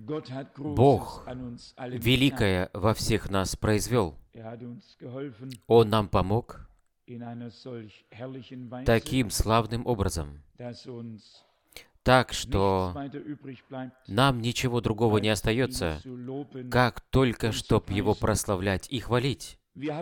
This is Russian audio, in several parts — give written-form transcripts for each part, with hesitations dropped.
Бог великое во всех нас произвел. Он нам помог таким славным образом, так что нам ничего другого не остается, как только чтоб Его прославлять и хвалить.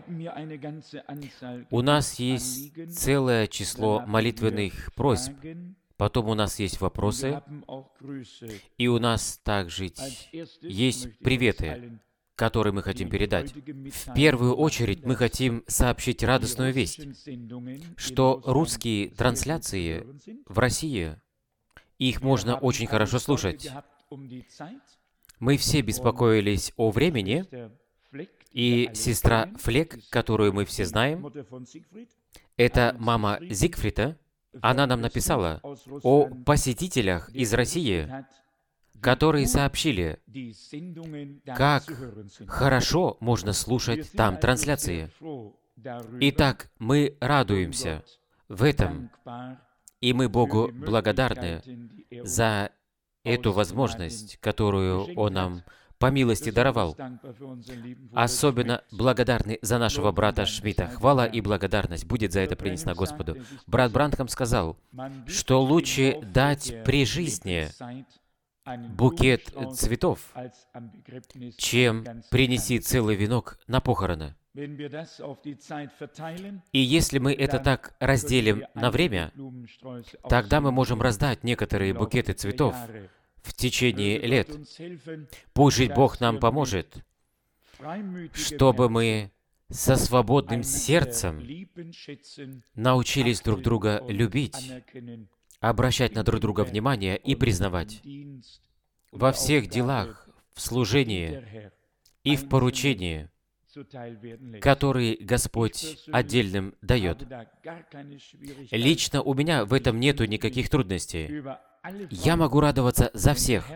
У нас есть целое число молитвенных просьб, потом у нас есть вопросы, и у нас также есть приветы, которые мы хотим передать. В первую очередь мы хотим сообщить радостную весть, что русские трансляции в России, их можно очень хорошо слушать. Мы все беспокоились о времени, и сестра Флек, которую мы все знаем, это мама Зигфрида, она нам написала о посетителях из России, которые сообщили, как хорошо можно слушать там трансляции. Итак, мы радуемся в этом, и мы Богу благодарны за эту возможность, которую Он нам по милости даровал. Особенно благодарны за нашего брата Шмидта. Хвала и благодарность будет за это принесена Господу. Брат Бранхам сказал, что лучше дать при жизни букет цветов, чем принеси целый венок на похороны. И если мы это так разделим на время, тогда мы можем раздать некоторые букеты цветов в течение лет. Пусть Бог нам поможет, чтобы мы со свободным сердцем научились друг друга любить, обращать на друг друга внимание и признавать во всех делах, в служении и в поручении, которые Господь отдельным дает. Лично у меня в этом нету никаких трудностей. Я могу радоваться за всех.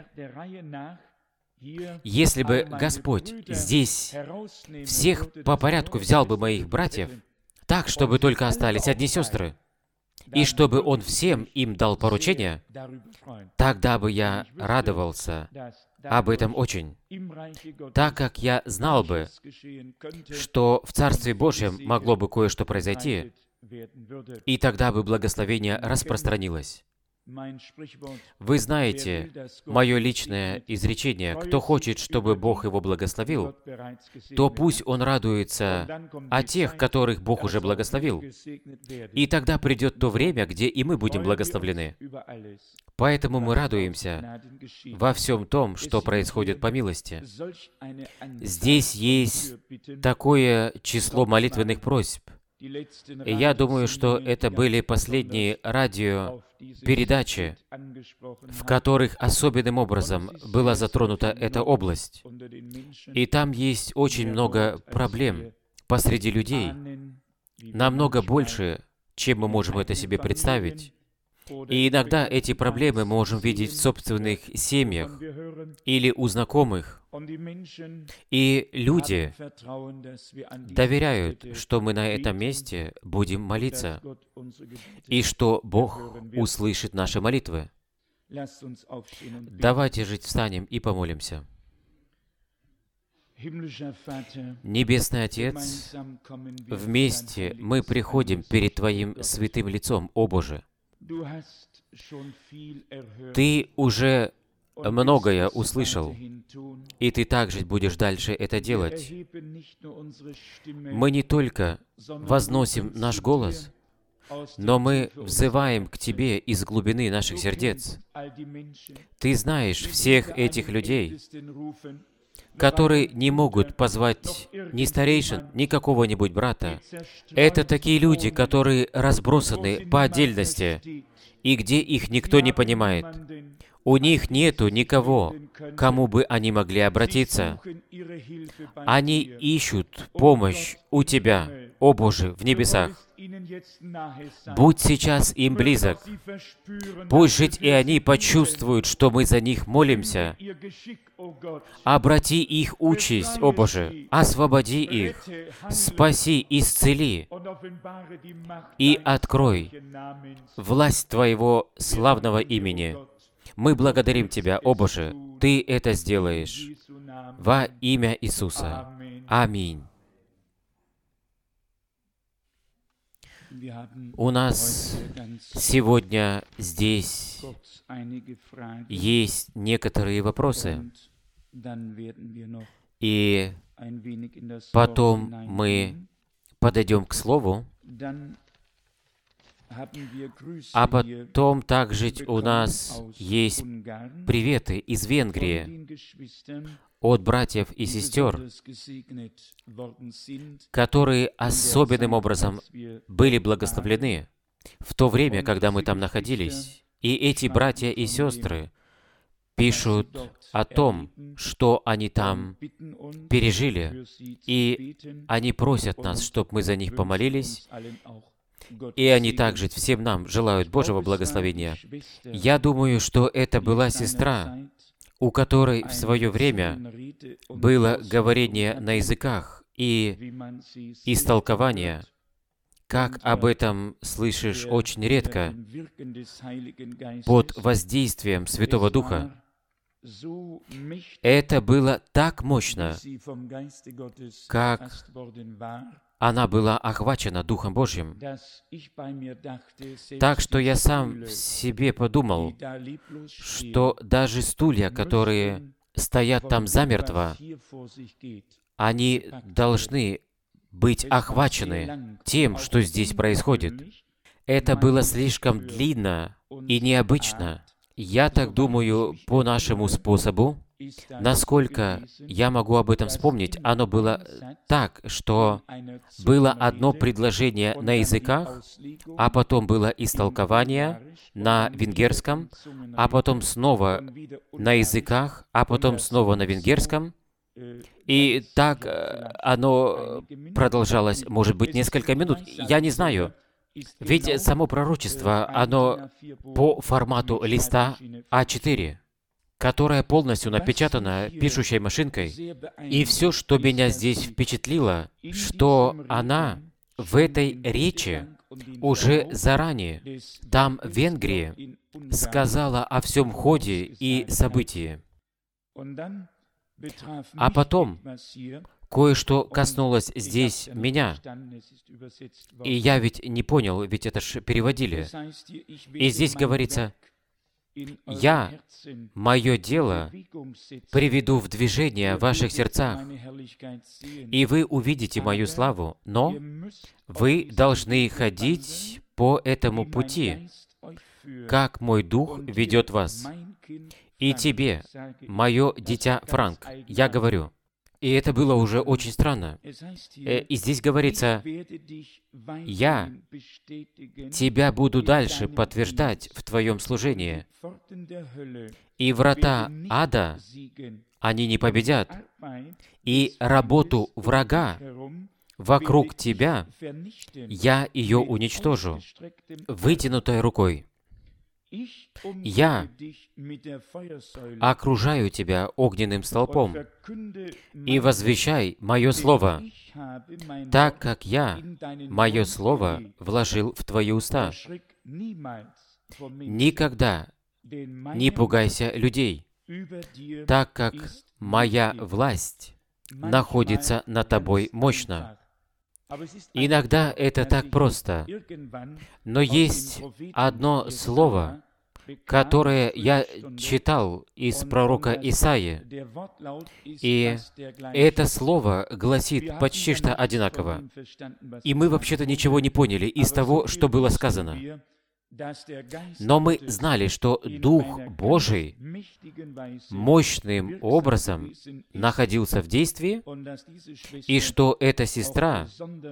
Если бы Господь здесь всех по порядку взял бы моих братьев, так, чтобы только остались одни сестры, и чтобы Он всем им дал поручение, тогда бы я радовался об этом очень, так как я знал бы, что в Царстве Божьем могло бы кое-что произойти, и тогда бы благословение распространилось. Вы знаете мое личное изречение: кто хочет, чтобы Бог его благословил, то пусть он радуется о тех, которых Бог уже благословил. И тогда придет то время, где и мы будем благословлены. Поэтому мы радуемся во всем том, что происходит по милости. Здесь есть такое число молитвенных просьб. И я думаю, что это были последние радиопередачи, в которых особенным образом была затронута эта область. И там есть очень много проблем посреди людей, намного больше, чем мы можем это себе представить. И иногда эти проблемы мы можем видеть в собственных семьях или у знакомых. И люди доверяют, что мы на этом месте будем молиться, и что Бог услышит наши молитвы. Давайте же встанем и помолимся. Небесный Отец, вместе мы приходим перед Твоим святым лицом, о Боже. Ты уже многое услышал, и Ты также будешь дальше это делать. Мы не только возносим наш голос, но мы взываем к Тебе из глубины наших сердец. Ты знаешь всех этих людей, которые не могут позвать ни старейшин, ни какого-нибудь брата. Это такие люди, которые разбросаны по отдельности, и где их никто не понимает. У них нету никого, к кому бы они могли обратиться. Они ищут помощь у Тебя, о Боже, в небесах. Будь сейчас им близок. Пусть жить и они почувствуют, что мы за них молимся. Обрати их участь, о Боже, освободи их, спаси, исцели и открой власть Твоего славного имени. Мы благодарим Тебя, о Боже, Ты это сделаешь. Во имя Иисуса. Аминь. У нас сегодня здесь есть некоторые вопросы, и потом мы подойдем к Слову, а потом также у нас есть приветы из Венгрии от братьев и сестер, которые особенным образом были благословлены в то время, когда мы там находились. И эти братья и сестры пишут о том, что они там пережили, и они просят нас, чтобы мы за них помолились, и они также всем нам желают Божьего благословения. Я думаю, что это была сестра, у которой в свое время было говорение на языках и истолкование. Как об этом слышишь очень редко, под воздействием Святого Духа. Это было так мощно, как она была охвачена Духом Божьим. Так что я сам в себе подумал, что даже стулья, которые стоят там замертво, они должны быть охвачены тем, что здесь происходит. Это было слишком длинно и необычно. Я так думаю, по нашему способу, насколько я могу об этом вспомнить, оно было так, что было одно предложение на языках, а потом было истолкование на венгерском, а потом снова на языках, а потом снова на венгерском. И так оно продолжалось, может быть, несколько минут. Я не знаю. Ведь само пророчество, оно по формату листа А4, которое полностью напечатано пишущей машинкой. И все, что меня здесь впечатлило, что она в этой речи уже заранее, там, в Венгрии, сказала о всем ходе и событии. А потом кое-что коснулось здесь меня. И я ведь не понял, ведь это ж переводили. И здесь говорится, «Я, мое дело, приведу в движение в ваших сердцах, и вы увидите мою славу, но вы должны ходить по этому пути, как мой дух ведет вас. И тебе, мое дитя Франк, я говорю». И это было уже очень странно. И здесь говорится, «Я тебя буду дальше подтверждать в твоем служении, и врата ада, они не победят, и работу врага вокруг тебя я ее уничтожу вытянутой рукой. Я окружаю тебя огненным столпом и возвещай мое слово, так как я мое слово вложил в твои уста. Никогда не пугайся людей, так как моя власть находится над тобой мощно. Иногда это так просто, но есть одно слово, которое я читал из пророка Исаии, и это слово гласит почти что одинаково. И мы вообще-то ничего не поняли из того, что было сказано. Но мы знали, что Дух Божий мощным образом находился в действии, и что эта сестра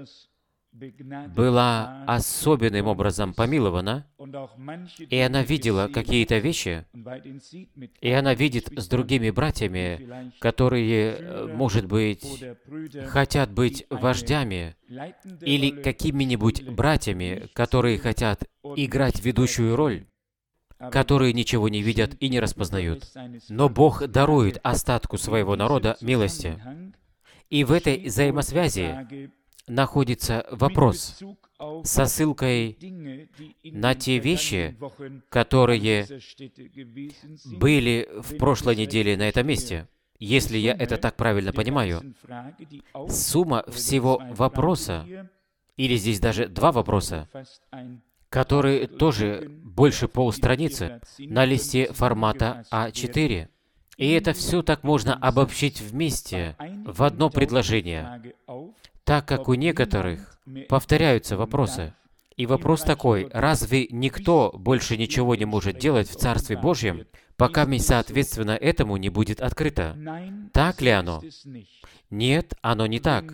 была особенным образом помилована, и она видела какие-то вещи, и она видит с другими братьями, которые, может быть, хотят быть вождями, или какими-нибудь братьями, которые хотят играть ведущую роль, которые ничего не видят и не распознают. Но Бог дарует остатку своего народа милости. И в этой взаимосвязи находится вопрос со ссылкой на те вещи, которые были в прошлой неделе на этом месте. Если я это так правильно понимаю, сумма всего вопроса, или здесь даже два вопроса, которые тоже больше полстраницы на листе формата А4. И это все так можно обобщить вместе в одно предложение, так как у некоторых повторяются вопросы. И вопрос такой: разве никто больше ничего не может делать в Царстве Божьем, пока соответственно этому не будет открыто? Так ли оно? Нет, оно не так.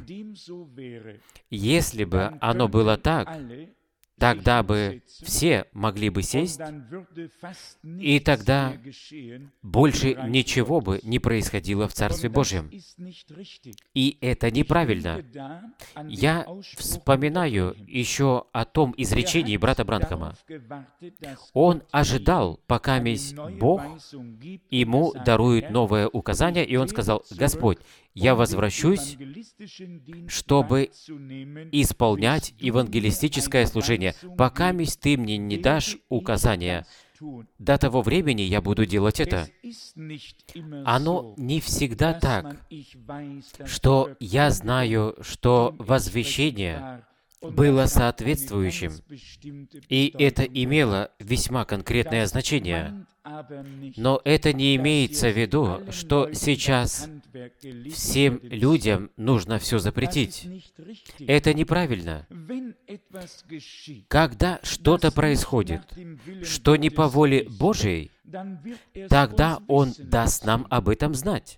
Если бы оно было так, тогда бы все могли бы сесть, и тогда больше ничего бы не происходило в Царстве Божьем. И это неправильно. Я вспоминаю еще о том изречении брата Бранхама. Он ожидал, пока Бог ему дарует новое указание, и он сказал: «Господь, я возвращусь, чтобы исполнять евангелистическое служение. Пока ты мне не дашь указания, до того времени я буду делать это». Оно не всегда так, что я знаю, что возвещение было соответствующим, и это имело весьма конкретное значение. Но это не имеется в виду, что сейчас всем людям нужно все запретить. Это неправильно. Когда что-то происходит, что не по воле Божией, тогда Он даст нам об этом знать.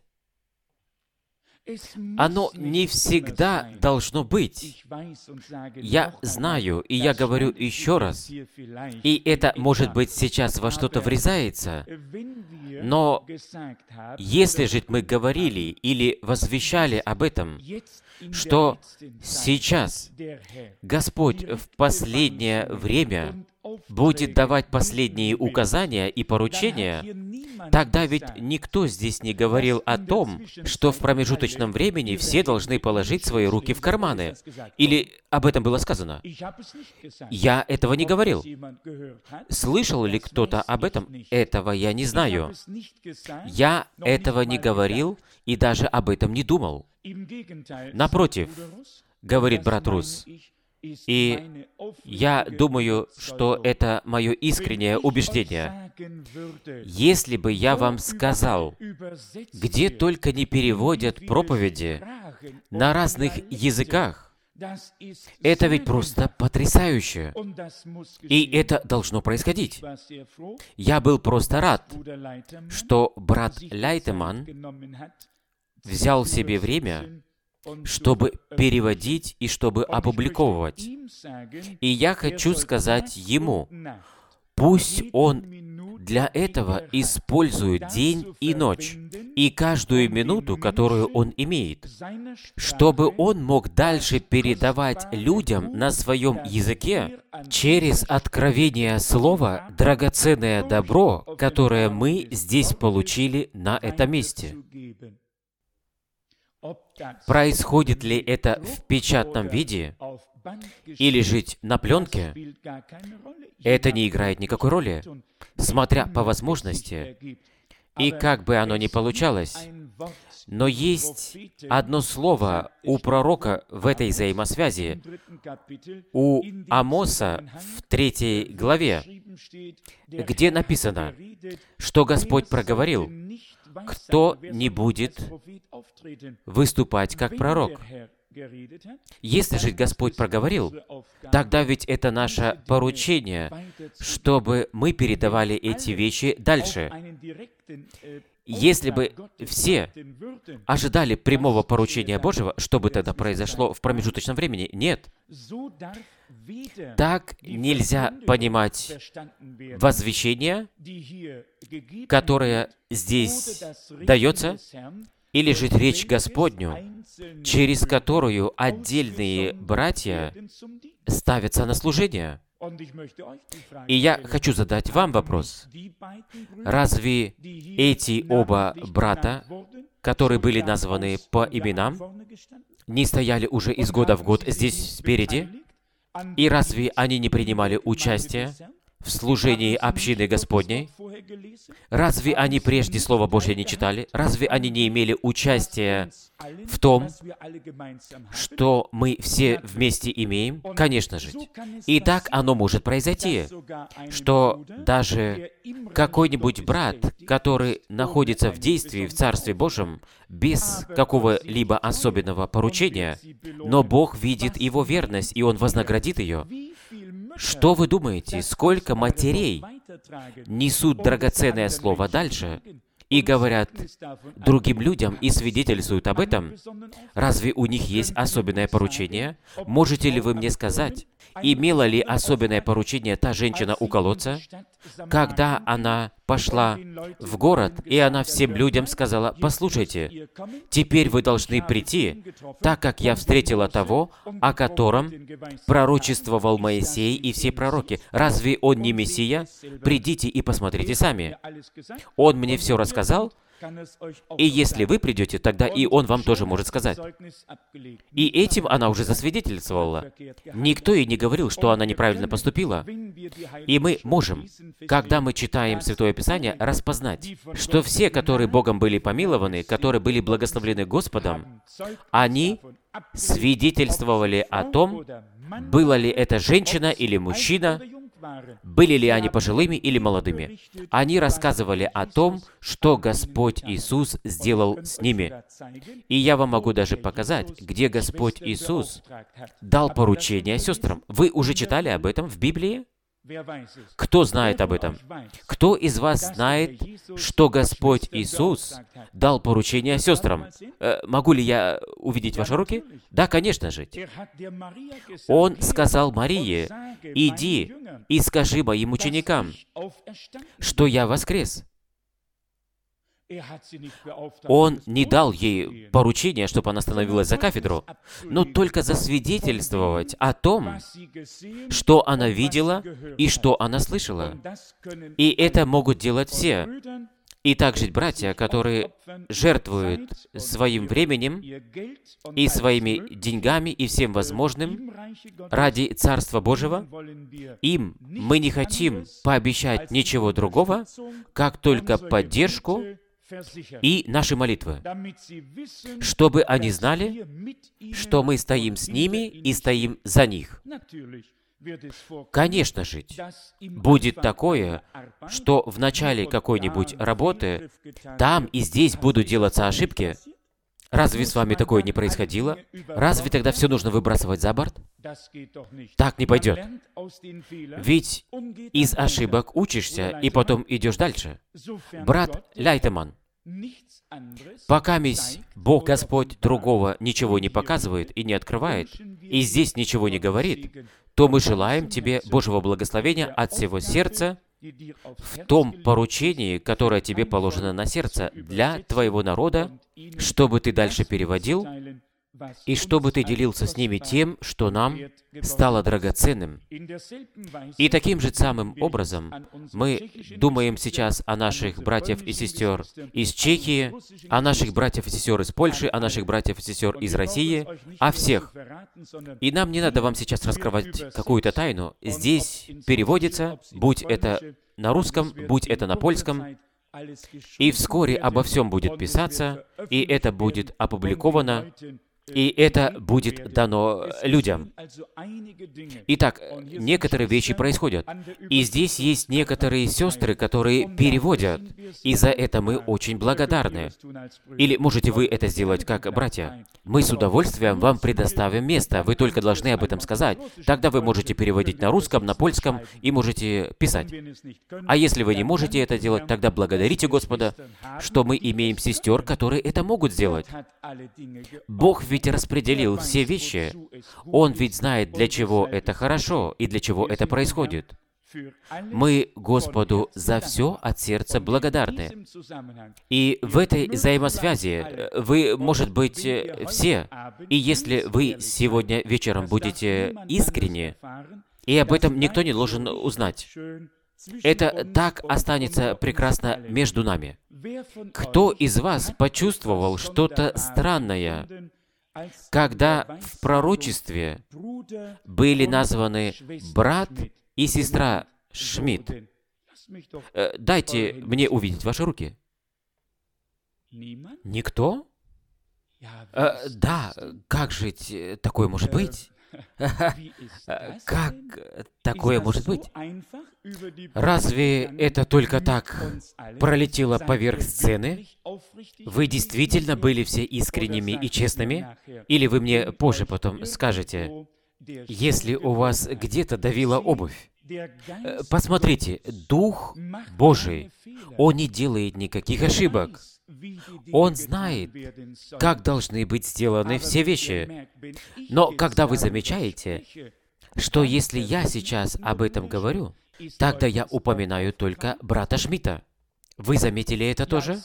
Оно не всегда должно быть. Я знаю, и я говорю еще раз, и это, может быть, сейчас во что-то врезается, но если же мы говорили или возвещали об этом, что сейчас Господь в последнее время будет давать последние указания и поручения, тогда ведь никто здесь не говорил о том, что в промежуточном времени все должны положить свои руки в карманы. Или об этом было сказано? Я этого не говорил. Слышал ли кто-то об этом? Этого я не знаю. Я этого не говорил и даже об этом не думал. Напротив, говорит брат Рус, и я думаю, что это мое искреннее убеждение. Если бы я вам сказал, где только не переводят проповеди на разных языках, это ведь просто потрясающе. И это должно происходить. Я был просто рад, что брат Лайтеман взял себе время, чтобы переводить и чтобы опубликовывать. И я хочу сказать ему, пусть он для этого использует день и ночь, и каждую минуту, которую он имеет, чтобы он мог дальше передавать людям на своем языке через откровение слова драгоценное добро, которое мы здесь получили на этом месте. Происходит ли это в печатном виде или же на пленке, это не играет никакой роли, смотря по возможности, и как бы оно ни получалось. Но есть одно слово у пророка в этой взаимосвязи, у Амоса в 3 главе, где написано, что Господь проговорил: «Кто не будет выступать как пророк». Если же Господь проговорил, тогда ведь это наше поручение, чтобы мы передавали эти вещи дальше. Если бы все ожидали прямого поручения Божьего, что бы тогда произошло в промежуточном времени? Нет. Так нельзя понимать возвещение, которое здесь дается, или же речь Господню, через которую отдельные братья ставятся на служение. И я хочу задать вам вопрос. Разве эти оба брата, которые были названы по именам, не стояли уже из года в год здесь спереди? И разве они не принимали участие в служении общины Господней? Разве они прежде Слово Божье не читали? Разве они не имели участия в том, что мы все вместе имеем? Конечно же. И так оно может произойти, что даже какой-нибудь брат, который находится в действии в Царстве Божьем, без какого-либо особенного поручения, но Бог видит его верность, и Он вознаградит ее. Что вы думаете, сколько матерей несут драгоценное слово дальше и говорят другим людям и свидетельствуют об этом? Разве у них есть особенное поручение? Можете ли вы мне сказать, имела ли особенное поручение та женщина у колодца, когда она пошла в город, и она всем людям сказала: «Послушайте, теперь вы должны прийти, так как я встретила того, о котором пророчествовал Моисей и все пророки. Разве он не Мессия? Придите и посмотрите сами. Он мне все рассказал, и если вы придете, тогда и он вам тоже может сказать». И этим она уже засвидетельствовала. Никто ей не говорил, что она неправильно поступила. И мы можем, когда мы читаем Святое Писание, распознать, что все, которые Богом были помилованы, которые были благословлены Господом, они свидетельствовали о том, была ли это женщина или мужчина, были ли они пожилыми или молодыми. Они рассказывали о том, что Господь Иисус сделал с ними. И я вам могу даже показать, где Господь Иисус дал поручение сестрам. Вы уже читали об этом в Библии? Кто знает об этом? Кто из вас знает, что Господь Иисус дал поручение сестрам? Могу ли я увидеть ваши руки? Да, конечно же. Он сказал Марии: «Иди и скажи моим ученикам, что я воскрес». Он не дал ей поручения, чтобы она становилась за кафедру, но только засвидетельствовать о том, что она видела и что она слышала. И это могут делать все. И также братья, которые жертвуют своим временем и своими деньгами и всем возможным ради Царства Божьего, им мы не хотим пообещать ничего другого, как только поддержку и наши молитвы, чтобы они знали, что мы стоим с ними и стоим за них. Конечно же, будет такое, что в начале какой-нибудь работы там и здесь будут делаться ошибки. Разве с вами такое не происходило? Разве тогда все нужно выбрасывать за борт? Так не пойдет. Ведь из ошибок учишься, и потом идешь дальше. Брат Лайтеман, пока Бог Господь другого ничего не показывает и не открывает, и здесь ничего не говорит, то мы желаем тебе Божьего благословения от всего сердца в том поручении, которое тебе положено на сердце для твоего народа, чтобы ты дальше переводил, и чтобы ты делился с ними тем, что нам стало драгоценным. И таким же самым образом мы думаем сейчас о наших братьев и сестер из Чехии, о наших братьев и сестер из Польши, о наших братьев и сестер из России, о всех. И нам не надо вам сейчас раскрывать какую-то тайну. Здесь переводится, будь это на русском, будь это на польском, и вскоре обо всем будет писаться, и это будет опубликовано, и это будет дано людям. Итак, некоторые вещи происходят. И здесь есть некоторые сестры, которые переводят. И за это мы очень благодарны. Или можете вы это сделать как братья? Мы с удовольствием вам предоставим место. Вы только должны об этом сказать. Тогда вы можете переводить на русском, на польском и можете писать. А если вы не можете это делать, тогда благодарите Господа, что мы имеем сестер, которые это могут сделать. Бог ведь распределил все вещи. Он ведь знает, для чего это хорошо и для чего это происходит. Мы Господу за все от сердца благодарны. И в этой взаимосвязи вы, может быть, все, и если вы сегодня вечером будете искренни, и об этом никто не должен узнать, это так останется прекрасно между нами. Кто из вас почувствовал что-то странное когда в пророчестве были названы брат и сестра Шмидт. Дайте мне увидеть ваши руки. Никто? Да, как же такое может быть? Как такое может быть? Разве это только так пролетело поверх сцены? Вы действительно были все искренними и честными? Или вы мне позже потом скажете, если у вас где-то давила обувь? Посмотрите, Дух Божий, Он не делает никаких ошибок. Он знает, как должны быть сделаны все вещи. Но когда вы замечаете, что если я сейчас об этом говорю, тогда я упоминаю только брата Шмидта. Вы заметили это тоже?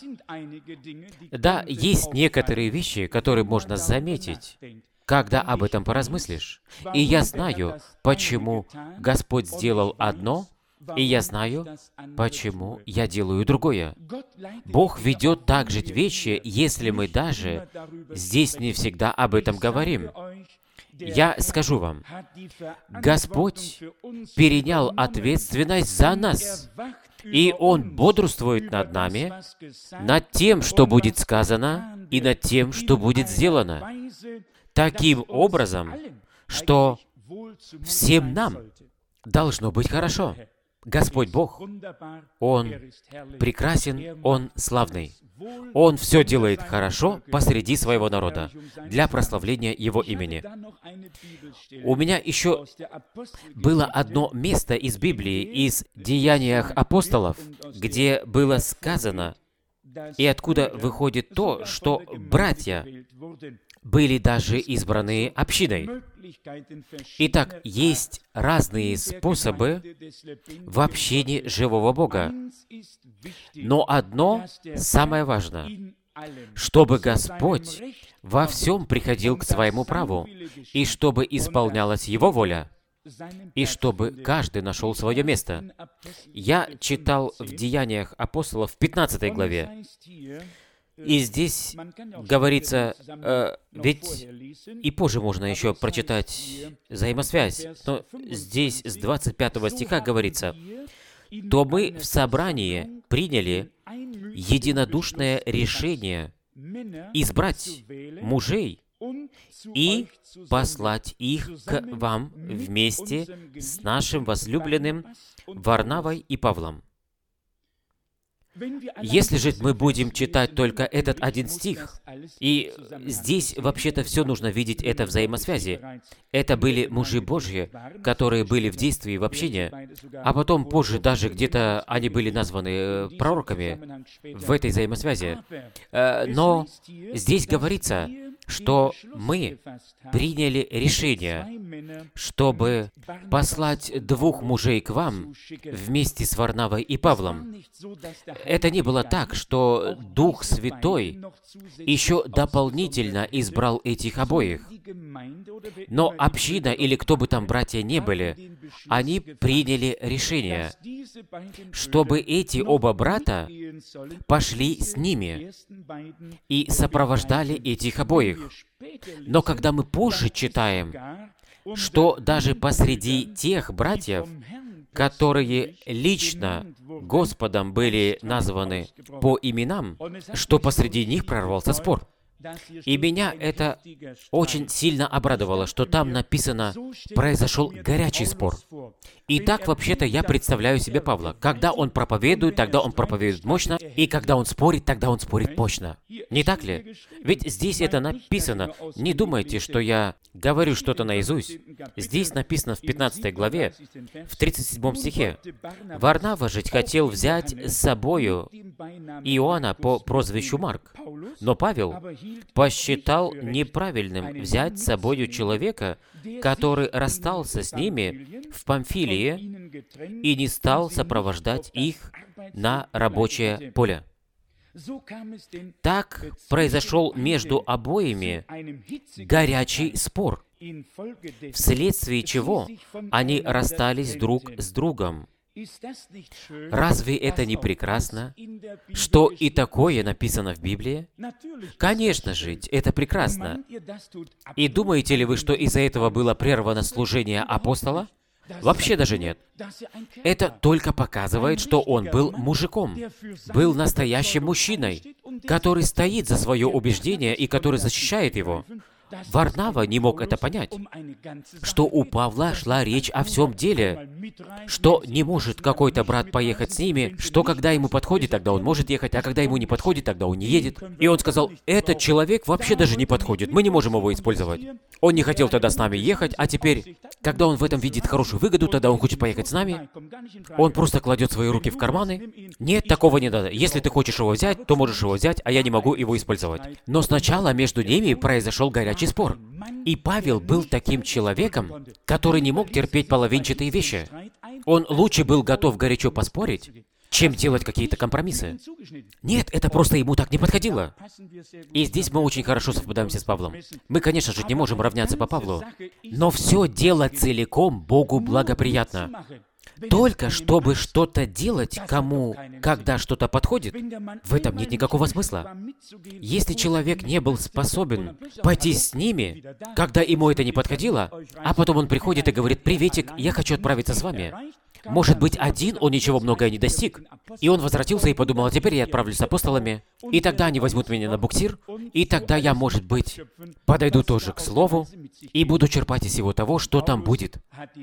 Да, есть некоторые вещи, которые можно заметить, когда об этом поразмыслишь. И я знаю, почему Господь сделал одно, и я знаю, почему я делаю другое. Бог ведет так же вещи, если мы даже здесь не всегда об этом говорим. Я скажу вам, Господь перенял ответственность за нас, и Он бодрствует над нами, над тем, что будет сказано, и над тем, что будет сделано, таким образом, что всем нам должно быть хорошо. Господь Бог, Он прекрасен, Он славный. Он все делает хорошо посреди своего народа для прославления Его имени. У меня еще было одно место из Библии, из Деяниях апостолов, где было сказано, и откуда выходит то, что братья были даже избраны общиной. Итак, есть разные способы в общении живого Бога. Но одно самое важное, чтобы Господь во всем приходил к своему праву, и чтобы исполнялась Его воля, и чтобы каждый нашел свое место. Я читал в Деяниях апостолов в 15 главе, и здесь говорится, ведь и позже можно еще прочитать взаимосвязь, но здесь с 25 стиха говорится, «То мы в собрании приняли единодушное решение избрать мужей и послать их к вам вместе с нашим возлюбленным Варнавой и Павлом». Если же мы будем читать только этот один стих, и здесь вообще-то все нужно видеть это взаимосвязи. Это были мужи Божьи, которые были в действии, в общении, а потом позже даже где-то они были названы пророками в этой взаимосвязи. Но здесь говорится, что мы приняли решение, чтобы послать 2 мужей к вам вместе с Варнавой и Павлом. Это не было так, что Дух Святой еще дополнительно избрал этих обоих. Но община, или кто бы там братья не были, они приняли решение, чтобы эти оба брата пошли с ними и сопровождали этих обоих. Но когда мы позже читаем, что даже посреди тех братьев, которые лично Господом были названы по именам, что посреди них прорвался спор. И меня это очень сильно обрадовало, что там написано «произошел горячий спор». И так, вообще-то, я представляю себе Павла. Когда он проповедует, тогда он проповедует мощно, и когда он спорит, тогда он спорит мощно. Не так ли? Ведь здесь это написано. Не думайте, что я говорю что-то наизусть. Здесь написано в 15 главе, в 37 стихе. «Варнава же хотел взять с собою Иоанна по прозвищу Марк, но Павел посчитал неправильным взять с собою человека, который расстался с ними в Памфилии и не стал сопровождать их на рабочее поле». Так произошел между обоими горячий спор, вследствие чего они расстались друг с другом. Разве это не прекрасно, что и такое написано в Библии? Конечно же, это прекрасно. И думаете ли вы, что из-за этого было прервано служение апостола? Вообще даже нет. Это только показывает, что он был мужиком, был настоящим мужчиной, который стоит за свое убеждение и который защищает его. Варнава не мог это понять, что у Павла шла речь о всем деле, что не может какой-то брат поехать с ними, что когда ему подходит, тогда он может ехать, а когда ему не подходит, тогда он не едет. И он сказал, этот человек вообще даже не подходит, мы не можем его использовать. Он не хотел тогда с нами ехать, а теперь, когда он в этом видит хорошую выгоду, тогда он хочет поехать с нами. Он просто кладет свои руки в карманы. Нет, такого не надо. Если ты хочешь его взять, то можешь его взять, а я не могу его использовать. Но сначала между ними произошел горячий спор. И Павел был таким человеком, который не мог терпеть половинчатые вещи. Он лучше был готов горячо поспорить, чем делать какие-то компромиссы. Нет, это просто ему так не подходило. И здесь мы очень хорошо совпадаемся с Павлом. Мы, конечно же, не можем равняться по Павлу, но все дело целиком Богу благоприятно. Только чтобы что-то делать кому, когда что-то подходит, в этом нет никакого смысла. Если человек не был способен пойти с ними, когда ему это не подходило, а потом он приходит и говорит, «Приветик, я хочу отправиться с вами». Может быть, один он ничего многое не достиг. И он возвратился и подумал, а теперь я отправлюсь с апостолами, и тогда они возьмут меня на буксир, и тогда я, может быть, подойду тоже к слову, и буду черпать из всего того, что там будет.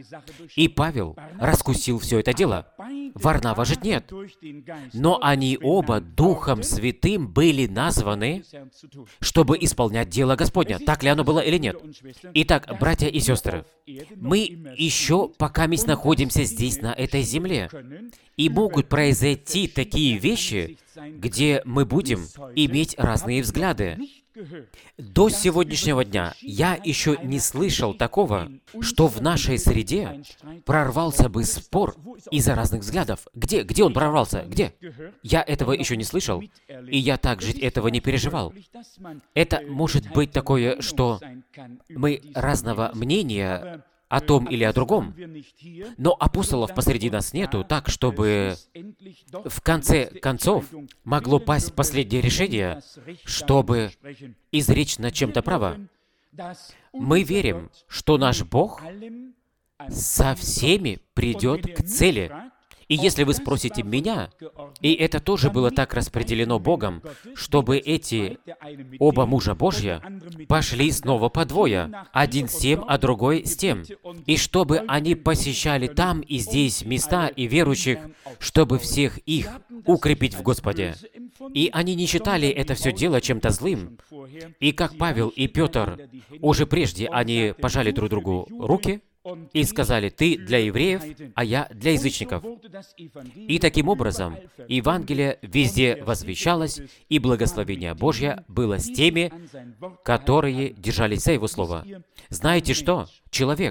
И Павел раскусил все это дело. Варнава же нет. Но они оба Духом Святым были названы, чтобы исполнять дело Господня. Так ли оно было или нет? Итак, братья и сестры, мы еще пока мы находимся здесь, на этой земле. И могут произойти такие вещи, где мы будем иметь разные взгляды. До сегодняшнего дня я еще не слышал такого, что в нашей среде прорвался бы спор из-за разных взглядов. Где он прорвался? Где? Я этого еще не слышал, и я также этого не переживал. Это может быть такое, что мы разного мнения о том или о другом, но апостолов посреди нас нету, так, чтобы в конце концов могло пасть последнее решение, чтобы изречь над чем-то право. Мы верим, что наш Бог со всеми придет к цели. И если вы спросите меня, и это тоже было так распределено Богом, чтобы эти оба мужа Божья пошли снова по двое, один с тем, а другой с тем, и чтобы они посещали там и здесь места и верующих, чтобы всех их укрепить в Господе. И они не считали это все дело чем-то злым. И как Павел и Петр, уже прежде они пожали друг другу руки, и сказали, ты для евреев, а я для язычников. И таким образом Евангелие везде возвещалось, и благословение Божье было с теми, которые держались за Его Слово. Знаете что? Человек,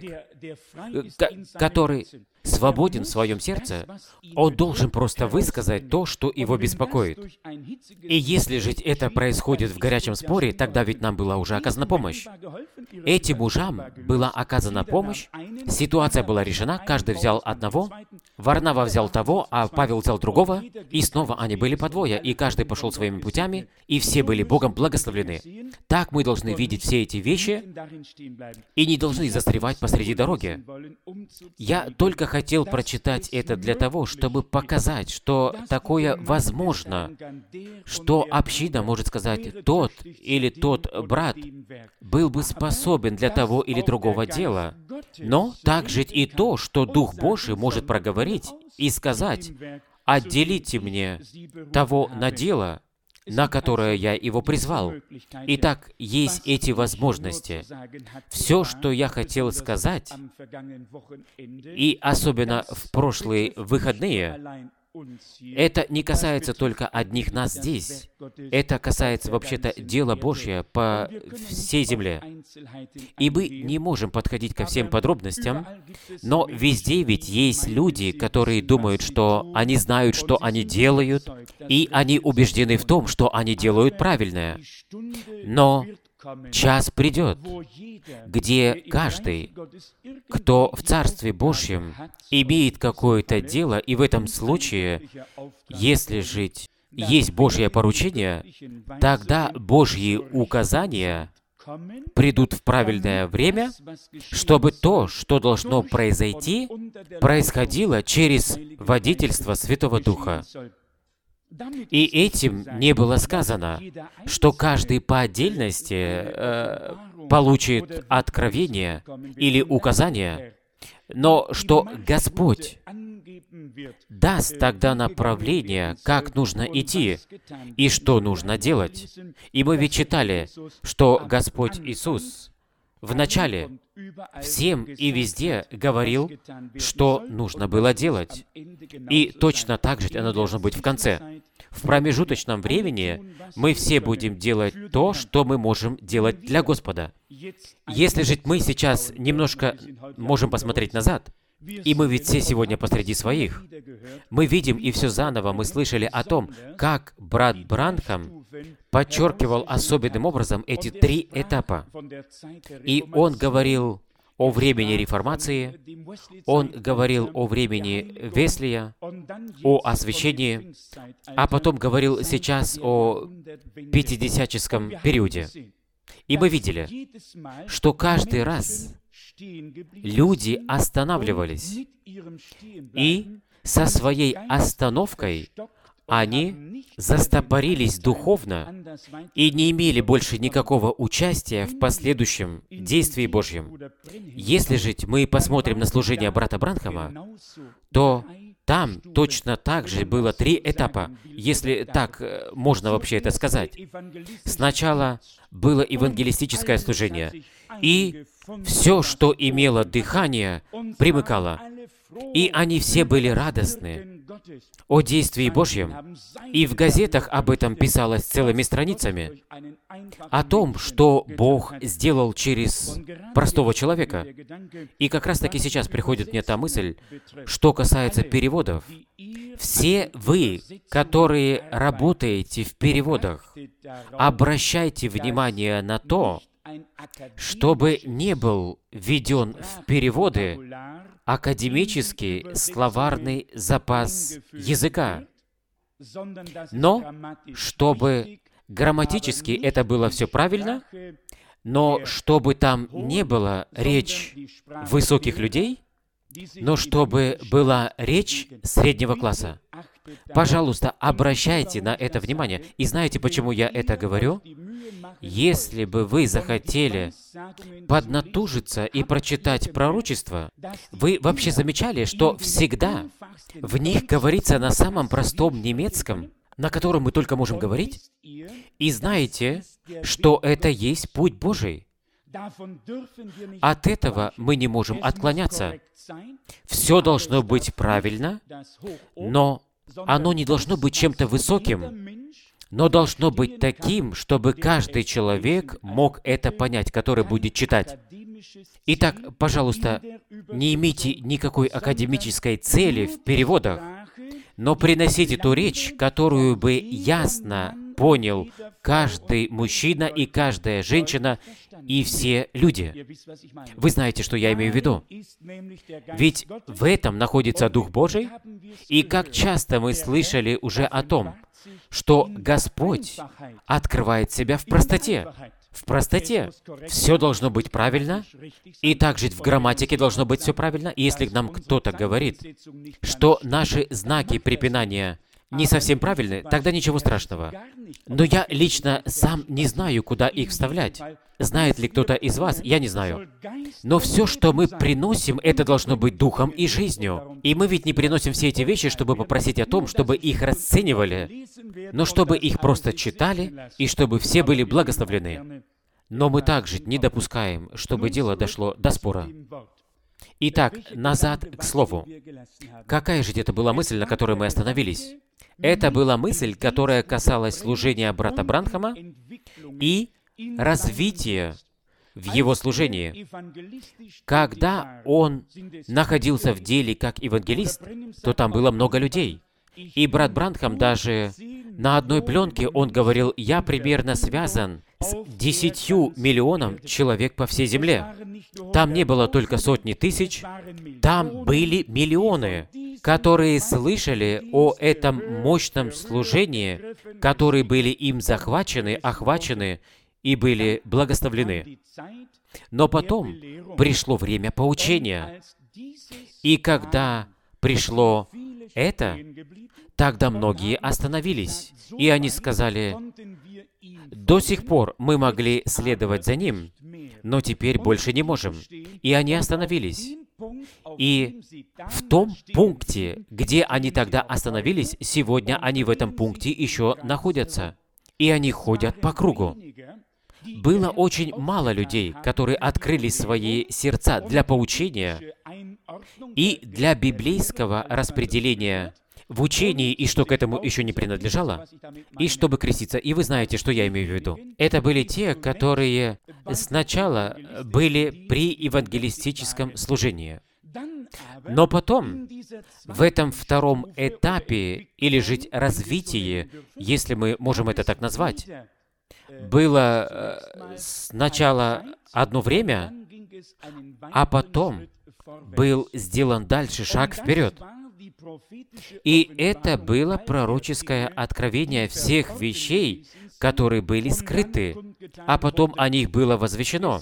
который свободен в своем сердце, он должен просто высказать то, что его беспокоит. И если же это происходит в горячем споре, тогда ведь нам была уже оказана помощь. Этим мужам была оказана помощь, ситуация была решена, каждый взял одного, Варнава взял того, а Павел взял другого, и снова они были по двое, и каждый пошел своими путями, и все были Богом благословлены. Так мы должны видеть все эти вещи и не должны застревать посреди дороги. Я только хотел прочитать это для того, чтобы показать, что такое возможно, что община может сказать, тот или тот брат был бы способен для того или другого дела, но также и то, что Дух Божий может проговорить и сказать, «Отделите мне того на дело, на которое я его призвал». Итак, есть эти возможности. Все, что я хотел сказать, и особенно в прошлые выходные, это не касается только одних нас здесь. Это касается вообще-то дела Божьего по всей земле. И мы не можем подходить ко всем подробностям, но везде ведь есть люди, которые думают, что они знают, что они делают, и они убеждены в том, что они делают правильное. Но час придет, где каждый, кто в Царстве Божьем имеет какое-то дело, и в этом случае, если жить есть Божье поручение, тогда Божьи указания придут в правильное время, чтобы то, что должно произойти, происходило через водительство Святого Духа. И этим не было сказано, что каждый по отдельности получит откровение или указание, но что Господь даст тогда направление, как нужно идти и что нужно делать. И мы ведь читали, что Господь Иисус вначале всем и везде говорил, что нужно было делать. И точно так же оно должно быть в конце. В промежуточном времени мы все будем делать то, что мы можем делать для Господа. Если же мы сейчас немножко можем посмотреть назад, и мы ведь все сегодня посреди своих, мы видим и все заново мы слышали о том, как брат Бранхам подчеркивал особенным образом эти 3 этапа. И он говорил о времени Реформации, он говорил о времени Веслия, о освящении, а потом говорил сейчас о пятидесятническом периоде. И мы видели, что каждый раз люди останавливались, и со своей остановкой они застопорились духовно и не имели больше никакого участия в последующем действии Божьем. Если же мы посмотрим на служение брата Бранхама, то там точно так же было 3 этапа, если так можно вообще это сказать. Сначала было евангелистическое служение, и все, что имело дыхание, примыкало. И они все были радостны о действии Божьем. И в газетах об этом писалось целыми страницами. О том, что Бог сделал через простого человека. И как раз-таки сейчас приходит мне та мысль, что касается переводов. Все вы, которые работаете в переводах, обращайте внимание на то, чтобы не был введен в переводы академический словарный запас языка, но чтобы грамматически это было все правильно, но чтобы там не было речь высоких людей, но чтобы была речь среднего класса. Пожалуйста, обращайте на это внимание. И знаете, почему я это говорю? Если бы вы захотели поднатужиться и прочитать пророчества, вы вообще замечали, что всегда в них говорится на самом простом немецком, на котором мы только можем говорить? И знаете, что это есть путь Божий. От этого мы не можем отклоняться. Все должно быть правильно, но оно не должно быть чем-то высоким, но должно быть таким, чтобы каждый человек мог это понять, который будет читать. Итак, пожалуйста, не имейте никакой академической цели в переводах, но приносите ту речь, которую бы ясно понял каждый мужчина и каждая женщина и все люди. Вы знаете, что я имею в виду. Ведь в этом находится Дух Божий, и как часто мы слышали уже о том, что Господь открывает себя в простоте. В простоте. Все должно быть правильно, и также в грамматике должно быть все правильно. И если нам кто-то говорит, что наши знаки препинания не совсем правильны, тогда ничего страшного. Но я лично сам не знаю, куда их вставлять. Знает ли кто-то из вас? Я не знаю. Но все, что мы приносим, это должно быть духом и жизнью. И мы ведь не приносим все эти вещи, чтобы попросить о том, чтобы их расценивали, но чтобы их просто читали, и чтобы все были благословлены. Но мы также не допускаем, чтобы дело дошло до спора. Итак, назад к слову. Какая же это была мысль, на которой мы остановились? Это была мысль, которая касалась служения брата Бранхама и развития в его служении. Когда он находился в деле как евангелист, то там было много людей. И брат Бранхам даже на одной пленке, он говорил, я примерно связан с 10 миллионом человек по всей земле. Там не было только сотни тысяч, там были миллионы, которые слышали о этом мощном служении, которые были им захвачены, охвачены и были благословлены. Но потом пришло время поучения. И когда пришло это, тогда многие остановились. И они сказали, до сих пор мы могли следовать за ним, но теперь больше не можем. И они остановились. И в том пункте, где они тогда остановились, сегодня они в этом пункте еще находятся. И они ходят по кругу. Было очень мало людей, которые открыли свои сердца для поучения и для библейского распределения в учении, и что к этому еще не принадлежало, и чтобы креститься. И вы знаете, что я имею в виду. Это были те, которые сначала были при евангелистическом служении. Но потом, в этом втором этапе, или же развитии, если мы можем это так назвать, было сначала одно время, а потом был сделан дальше шаг вперед. И это было пророческое откровение всех вещей, которые были скрыты, а потом о них было возвещено.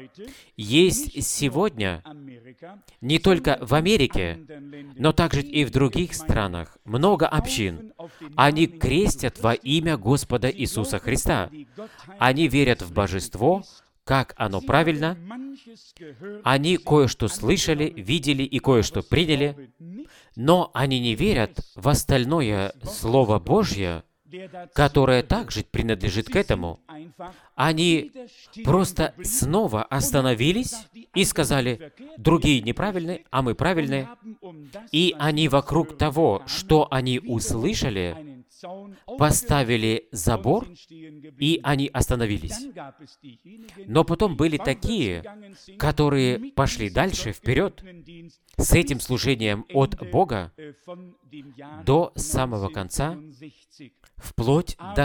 Есть сегодня, не только в Америке, но также и в других странах, много общин. Они крестят во имя Господа Иисуса Христа. Они верят в божество, как оно правильно. Они кое-что слышали, видели и кое-что приняли, но они не верят в остальное Слово Божье, которое также принадлежит к этому. Они просто снова остановились и сказали, другие неправильные, а мы правильные. И они вокруг того, что они услышали, поставили забор, и они остановились. Но потом были такие, которые пошли дальше, вперед, с этим служением от Бога до самого конца, вплоть до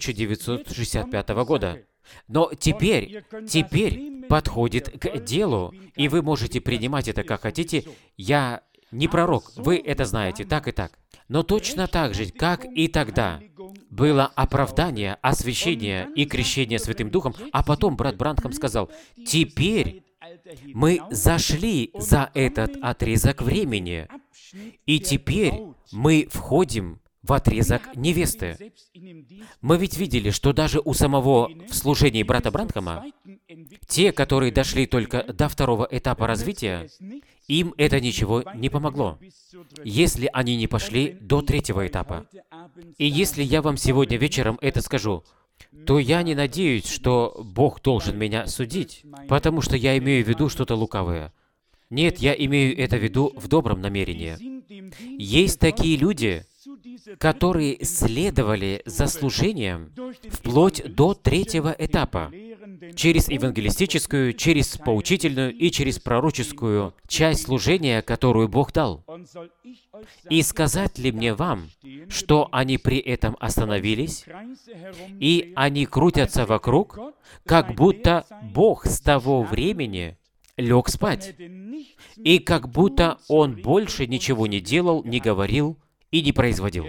1965 года. Но теперь подходит к делу, и вы можете принимать это как хотите. Я не пророк, вы это знаете, так и так. Но точно так же, как и тогда, было оправдание, освящение и крещение Святым Духом, а потом брат Бранхам сказал, теперь мы зашли за этот отрезок времени, и теперь мы входим в отрезок невесты. Мы ведь видели, что даже у самого в служении брата Бранхама, те, которые дошли только до второго этапа развития, им это ничего не помогло, если они не пошли до третьего этапа. И если я вам сегодня вечером это скажу, то я не надеюсь, что Бог должен меня судить, потому что я имею в виду что-то лукавое. Нет, я имею это в виду в добром намерении. Есть такие люди, которые следовали за служением вплоть до третьего этапа, через евангелистическую, через поучительную и через пророческую часть служения, которую Бог дал. И сказать ли мне вам, что они при этом остановились, и они крутятся вокруг, как будто Бог с того времени лег спать, и как будто Он больше ничего не делал, не говорил и не производил.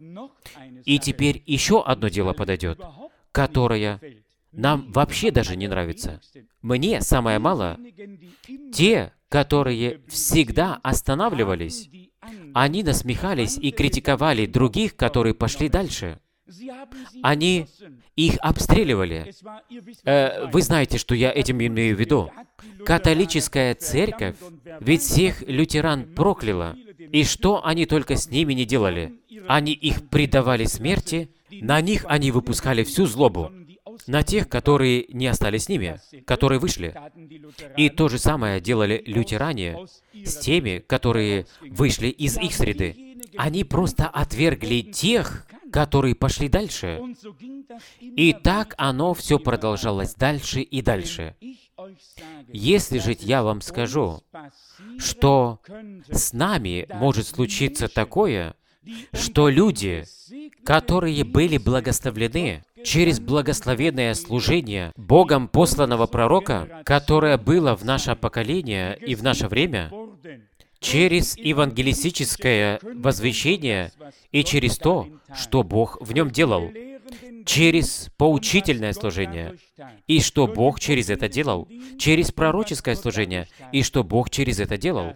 И теперь еще одно дело подойдет, которое нам вообще даже не нравится. Мне, самое мало, те, которые всегда останавливались, они насмехались и критиковали других, которые пошли дальше. Они их обстреливали. Вы знаете, что я этим имею в виду. Католическая церковь ведь всех лютеран прокляла. И что они только с ними не делали? Они их предавали смерти, на них они выпускали всю злобу, на тех, которые не остались с ними, которые вышли. И то же самое делали лютеране с теми, которые вышли из их среды. Они просто отвергли тех, которые пошли дальше. И так оно все продолжалось дальше и дальше. Если же я вам скажу, что с нами может случиться такое, что люди, которые были благословлены через благословенное служение Богом посланного пророка, которое было в наше поколение и в наше время, через евангелистическое возвещение и через то, что Бог в нем делал, через поучительное служение, и что Бог через это делал, через пророческое служение, и что Бог через это делал,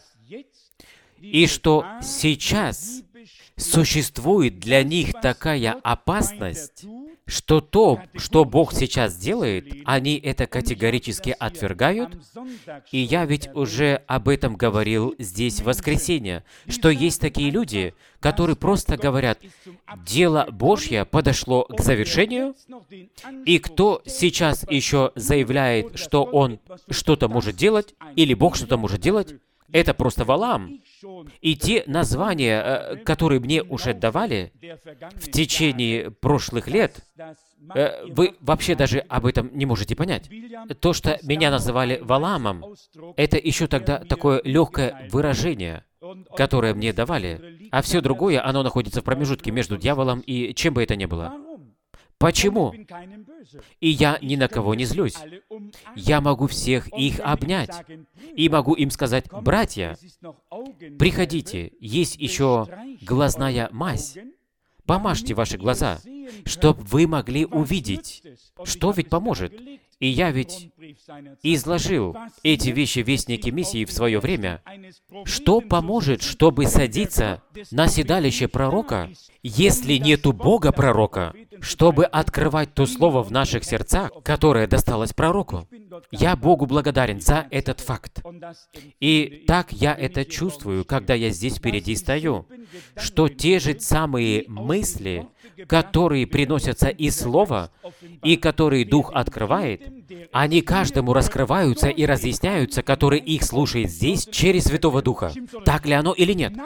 и что сейчас существует для них такая опасность, что то, что Бог сейчас делает, они это категорически отвергают. И я ведь уже об этом говорил здесь в воскресенье, что есть такие люди, которые просто говорят, дело Божье подошло к завершению, и кто сейчас еще заявляет, что он что-то может делать, или Бог что-то может делать, это просто Валаам. И те названия, которые мне уже давали в течение прошлых лет, вы вообще даже об этом не можете понять. То, что меня называли Валаамом, это еще тогда такое легкое выражение, которое мне давали, а все другое, оно находится в промежутке между дьяволом и чем бы это ни было. Почему? И я ни на кого не злюсь. Я могу всех их обнять. И могу им сказать, братья, приходите, есть еще глазная мазь. Помажьте ваши глаза, чтобы вы могли увидеть, что ведь поможет. И я ведь изложил эти вещи вестники миссии в свое время. Что поможет, чтобы садиться на седалище пророка, если нету Бога пророка, чтобы открывать то слово в наших сердцах, которое досталось пророку? Я Богу благодарен за этот факт. И так я это чувствую, когда я здесь впереди стою, что те же самые мысли, которые приносятся из Слова, и которые Дух открывает, они каждому раскрываются и разъясняются, который их слушает здесь через Святого Духа. Так ли оно или нет?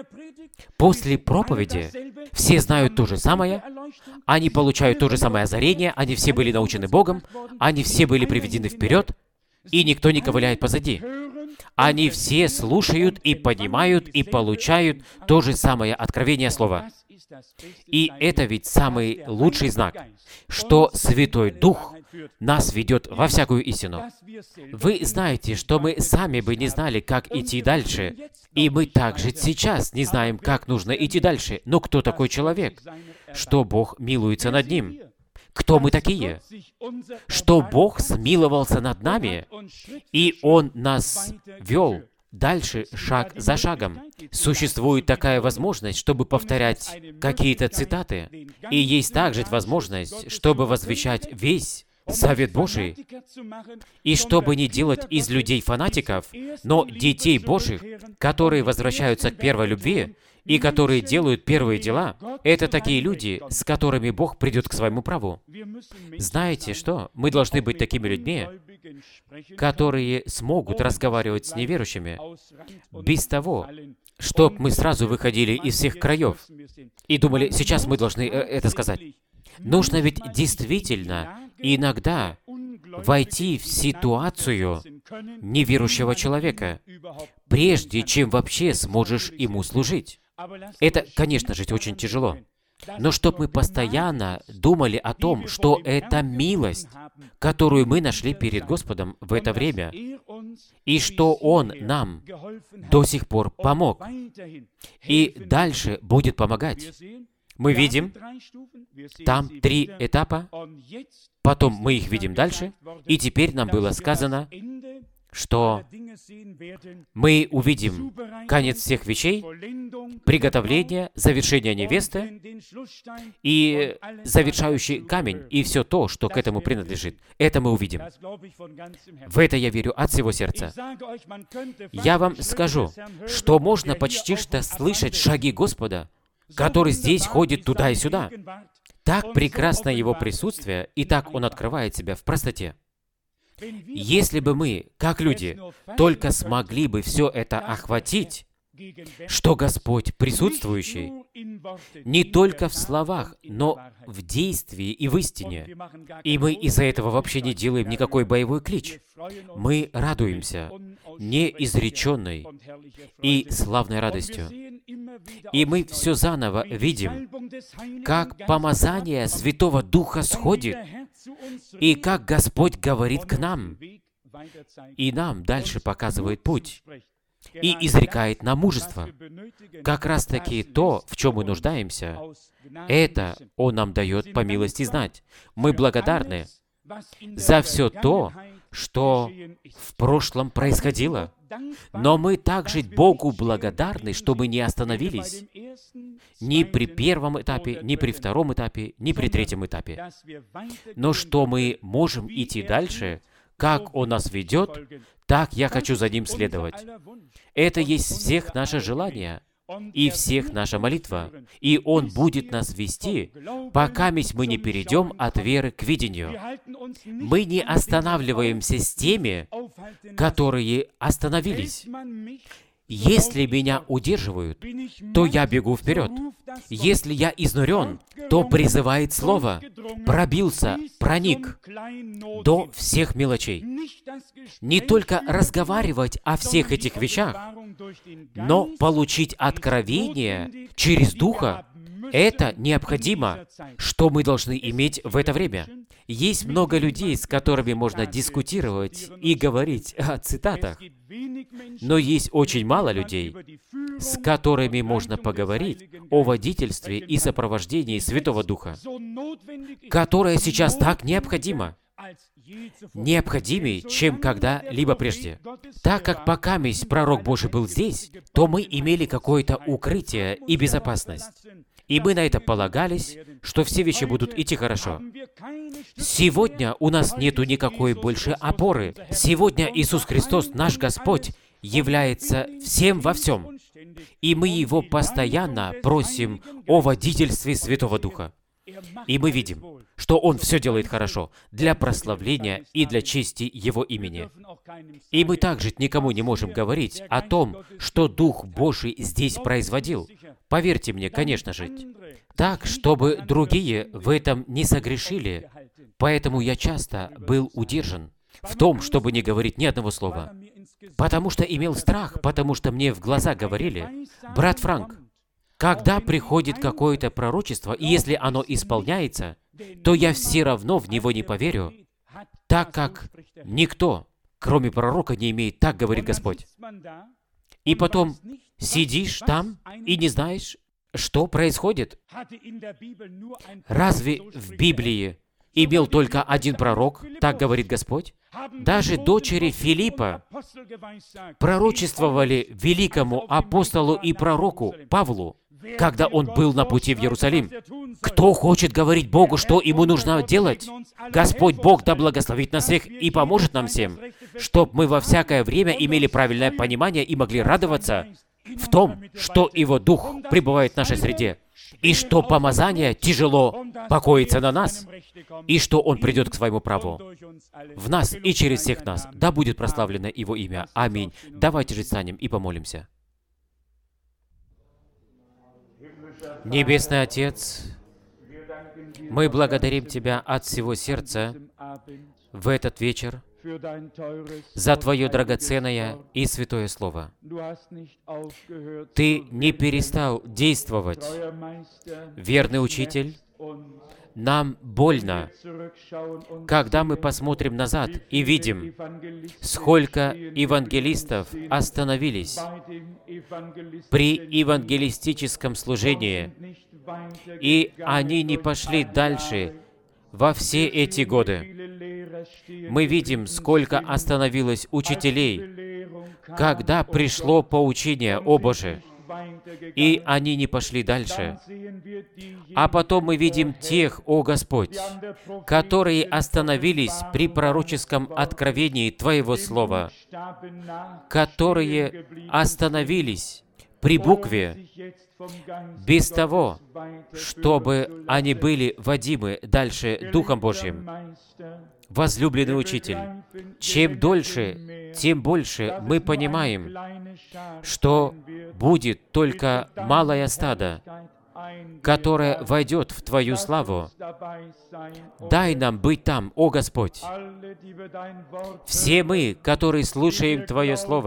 После проповеди все знают то же самое, они получают то же самое озарение, они все были научены Богом, они все были приведены вперед, и никто не ковыляет позади. Они все слушают и понимают и получают то же самое откровение Слова. И это ведь самый лучший знак, что Святой Дух нас ведет во всякую истину. Вы знаете, что мы сами бы не знали, как идти дальше. И мы также сейчас не знаем, как нужно идти дальше. Но кто такой человек? Что Бог милуется над ним? Кто мы такие? Что Бог смиловался над нами, и Он нас вел дальше, шаг за шагом. Существует такая возможность, чтобы повторять какие-то цитаты, и есть также возможность, чтобы возвещать весь Завет Божий, и чтобы не делать из людей фанатиков, но детей Божьих, которые возвращаются к первой любви, и которые делают первые дела, это такие люди, с которыми Бог придет к своему праву. Знаете что? Мы должны быть такими людьми, которые смогут разговаривать с неверующими, без того, чтобы мы сразу выходили из всех краев и думали, сейчас мы должны это сказать. Нужно ведь действительно иногда войти в ситуацию неверующего человека, прежде чем вообще сможешь ему служить. Это, конечно же, очень тяжело. Но чтобы мы постоянно думали о том, что это милость, которую мы нашли перед Господом в это время, и что Он нам до сих пор помог, и дальше будет помогать. Мы видим, там 3 этапа, потом мы их видим дальше, и теперь нам было сказано, что мы увидим конец всех вещей, приготовление, завершение невесты и завершающий камень, и все то, что к этому принадлежит. Это мы увидим. В это я верю от всего сердца. Я вам скажу, что можно почти что слышать шаги Господа, который здесь ходит туда и сюда. Так прекрасно Его присутствие, и так Он открывает себя в простоте. Если бы мы, как люди, только смогли бы все это охватить, что Господь присутствующий, не только в словах, но в действии и в истине. И мы из-за этого вообще не делаем никакой боевой клич. Мы радуемся неизреченной и славной радостью. И мы все заново видим, как помазание Святого Духа сходит, и как Господь говорит к нам, и нам дальше показывает путь, и изрекает нам мужество. Как раз-таки то, в чем мы нуждаемся, это Он нам дает по милости знать. Мы благодарны за все то, что в прошлом происходило. Но мы также Богу благодарны, что мы не остановились ни при первом этапе, ни при втором этапе, ни при третьем этапе. Но что мы можем идти дальше, как Он нас ведет, так я хочу за Ним следовать. Это есть всех наше желание и всех наша молитва. И Он будет нас вести, пока мы не перейдем от веры к видению. Мы не останавливаемся с теми, которые остановились. Если меня удерживают, то я бегу вперед. Если я изнурен, то призывает Слово, пробился, проник до всех мелочей. Не только разговаривать о всех этих вещах, но получить откровение через Духа. Это необходимо, что мы должны иметь в это время. Есть много людей, с которыми можно дискутировать и говорить о цитатах, но есть очень мало людей, с которыми можно поговорить о водительстве и сопровождении Святого Духа, которое сейчас так необходимо. Необходимее, чем когда-либо прежде. Так как пока пророк Божий был здесь, то мы имели какое-то укрытие и безопасность. И мы на это полагались, что все вещи будут идти хорошо. Сегодня у нас нету никакой больше опоры. Сегодня Иисус Христос, наш Господь, является всем во всем. И мы Его постоянно просим о водительстве Святого Духа. И мы видим, что Он все делает хорошо для прославления и для чести Его имени. И мы также никому не можем говорить о том, что Дух Божий здесь производил. Поверьте мне, конечно же, так, чтобы другие в этом не согрешили. Поэтому я часто был удержан в том, чтобы не говорить ни одного слова. Потому что имел страх, потому что мне в глаза говорили: «Брат Франк, когда приходит какое-то пророчество, и если оно исполняется, то я все равно в него не поверю, так как никто, кроме пророка, не имеет, так говорит Господь». И потом сидишь там и не знаешь, что происходит. Разве в Библии имел только один пророк, так говорит Господь? Даже дочери Филиппа пророчествовали великому апостолу и пророку Павлу, когда он был на пути в Иерусалим. Кто хочет говорить Богу, что ему нужно делать? Господь Бог да благословит нас всех и поможет нам всем, чтобы мы во всякое время имели правильное понимание и могли радоваться в том, что Его Дух пребывает в нашей среде, и что помазание тяжело покоится на нас, и что Он придет к своему праву в нас и через всех нас. Да будет прославлено Его имя. Аминь. Давайте же встанем и помолимся. Небесный Отец, мы благодарим Тебя от всего сердца в этот вечер за Твое драгоценное и святое Слово. Ты не перестал действовать, верный Учитель. Нам больно, когда мы посмотрим назад и видим, сколько евангелистов остановились при евангелистическом служении, и они не пошли дальше во все эти годы. Мы видим, сколько остановилось учителей, когда пришло поучение о Боже, и они не пошли дальше. А потом мы видим тех, о Господь, которые остановились при пророческом откровении Твоего Слова, которые остановились при букве, без того, чтобы они были водимы дальше Духом Божьим. Возлюбленный Учитель, чем дольше, тем больше мы понимаем, что будет только малое стадо, которое войдет в Твою славу. Дай нам быть там, о Господь. Все мы, которые слушаем Твое Слово,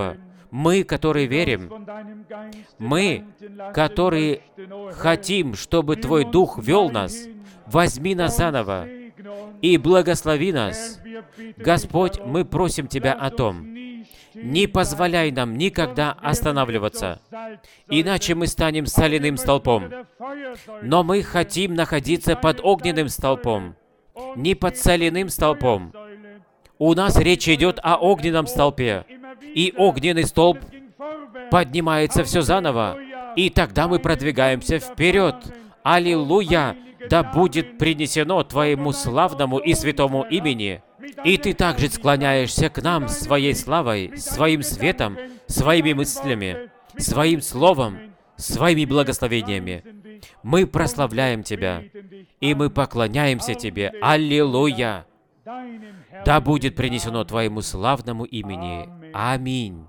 Мы, которые верим, мы, которые хотим, чтобы Твой Дух вел нас, возьми нас заново и благослови нас. Господь, мы просим Тебя о том, не позволяй нам никогда останавливаться, иначе мы станем соляным столпом. Но мы хотим находиться под огненным столпом, не под соляным столпом. У нас речь идет о огненном столпе, и огненный столб поднимается все заново, и тогда мы продвигаемся вперед. Аллилуйя! Да будет принесено Твоему славному и святому имени. И Ты также склоняешься к нам своей славой, своим светом, своими мыслями, своим словом, своими благословениями. Мы прославляем Тебя, и мы поклоняемся Тебе. Аллилуйя! Да будет принесено Твоему славному имени. Аминь.